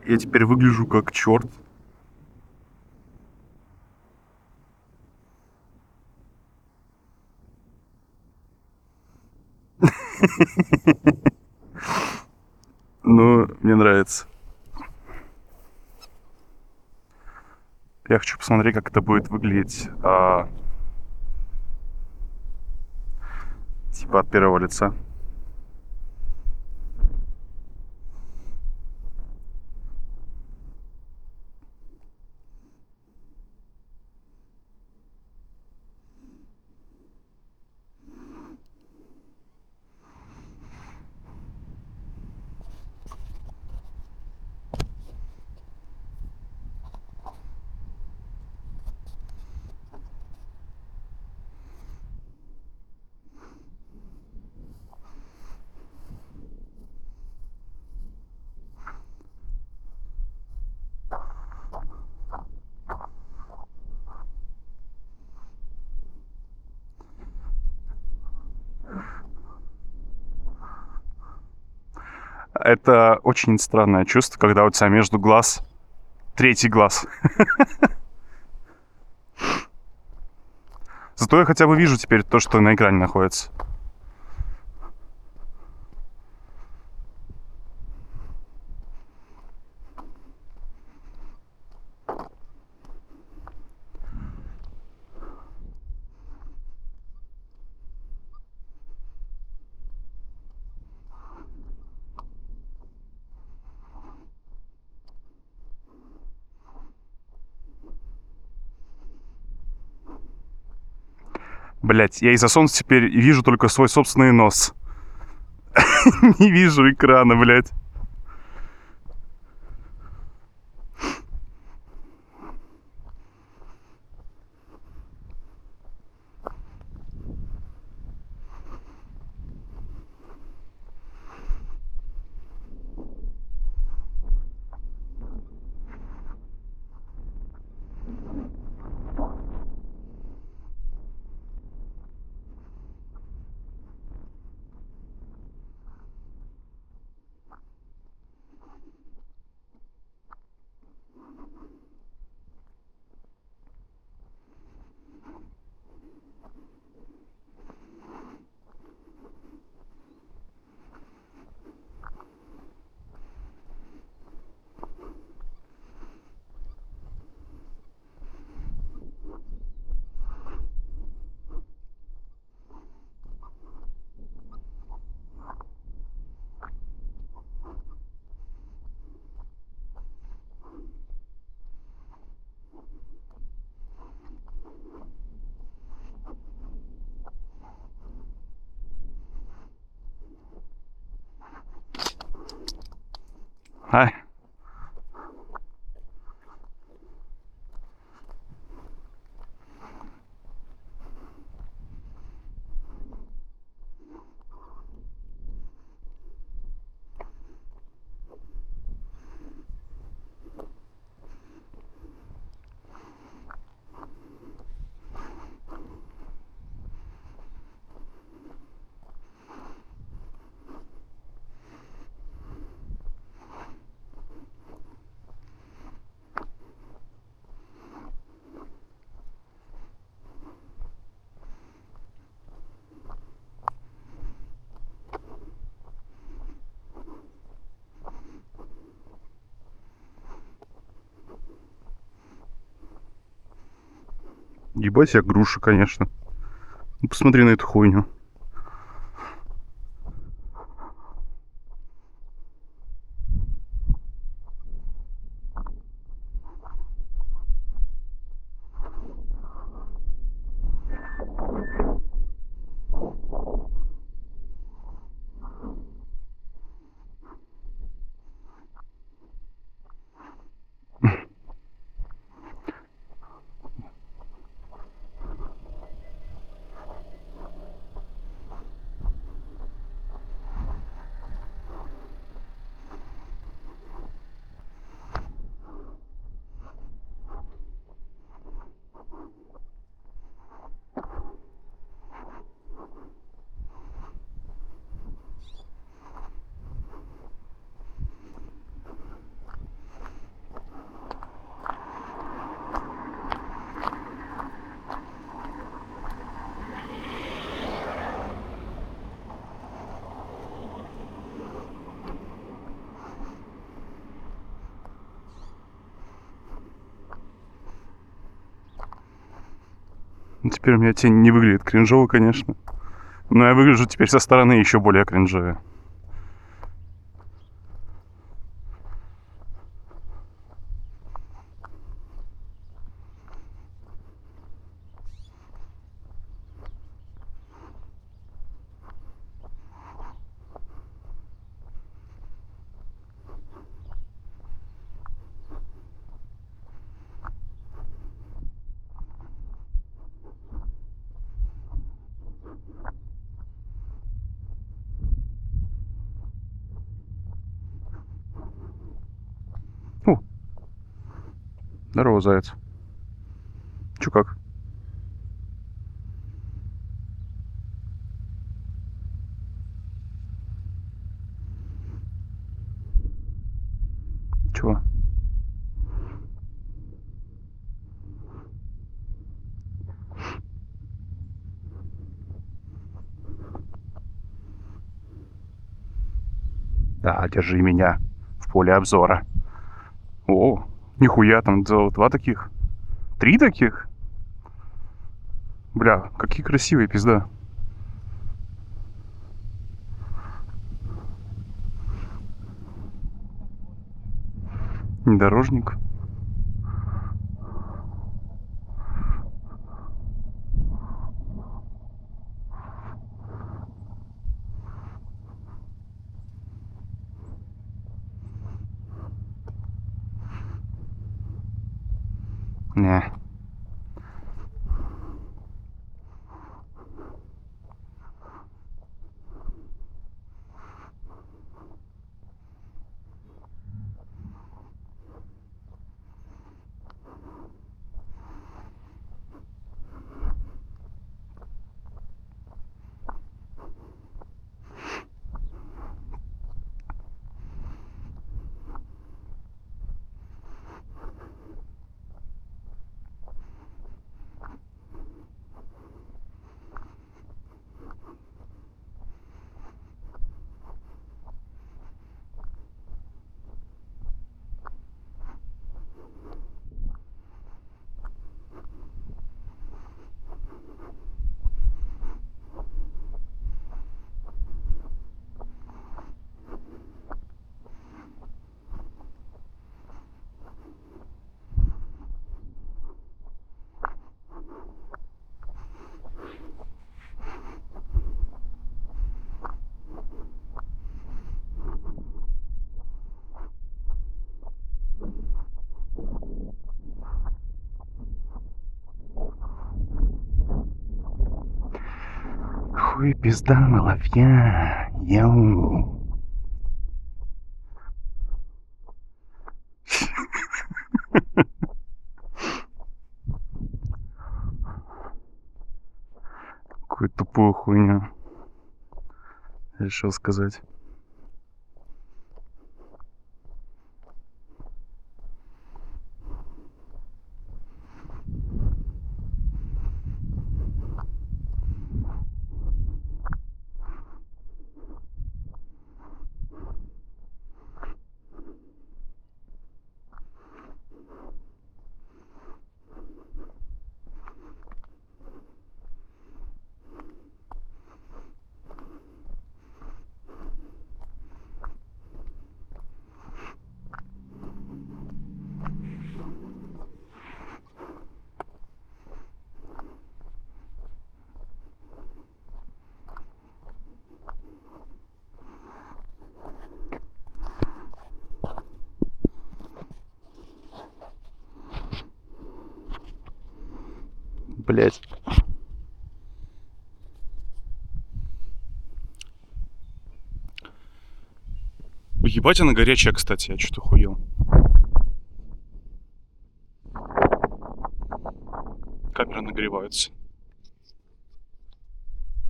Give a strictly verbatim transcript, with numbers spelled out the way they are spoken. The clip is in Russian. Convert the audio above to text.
Я теперь выгляжу как черт. Ну, мне нравится. Я хочу посмотреть, как это будет выглядеть, а, типа от первого лица. Это очень странное чувство, когда у тебя между глаз третий глаз. Зато я хотя бы вижу теперь то, что на экране находится. Блять, я из-за солнца теперь вижу только свой собственный нос. Не вижу экрана, блядь. Ай. Ебать я груша, конечно. Ну, посмотри на эту хуйню. Теперь у меня тень не выглядит кринжово, конечно. Но я выгляжу теперь со стороны еще более кринжово. О! Здорово, заяц. Чё как? Чего? Да, держи меня в поле обзора. О, нихуя, там два таких. Три таких? Бля, какие красивые, пизда. Внедорожник. Не. Хуй пизда, малафья. Яу. Какую тупую хуйню решил сказать. Блять. Ебать, она горячая, кстати, я что-то хуел. Камеры нагреваются.